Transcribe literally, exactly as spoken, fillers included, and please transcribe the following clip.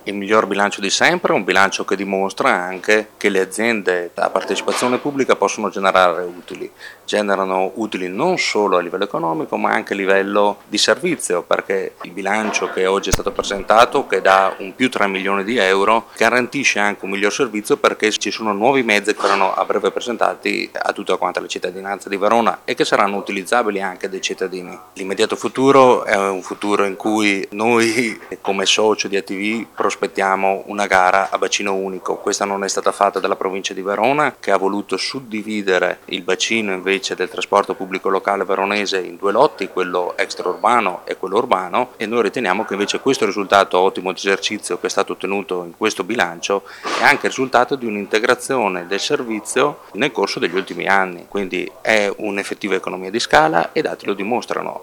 Il miglior bilancio di sempre è un bilancio che dimostra anche che le aziende a partecipazione pubblica possono generare utili. Generano utili non solo a livello economico ma anche a livello di servizio, perché il bilancio che oggi è stato presentato, che dà un più tre milioni di euro, garantisce anche un miglior servizio perché ci sono nuovi mezzi che verranno a breve presentati a tutta quanta la cittadinanza di Verona e che saranno utilizzabili anche dai cittadini. L'immediato futuro è un futuro in cui noi come socio di A T V prospettiamo una gara a bacino unico. Questa non è stata fatta dalla provincia di Verona, che ha voluto suddividere il bacino invece del trasporto pubblico locale veronese in due lotti, quello extraurbano e quello urbano, e noi riteniamo che invece questo risultato ottimo di esercizio che è stato ottenuto in questo bilancio è anche il risultato di un'integrazione del servizio nel corso degli ultimi anni, quindi è un'effettiva economia di scala e i dati lo dimostrano.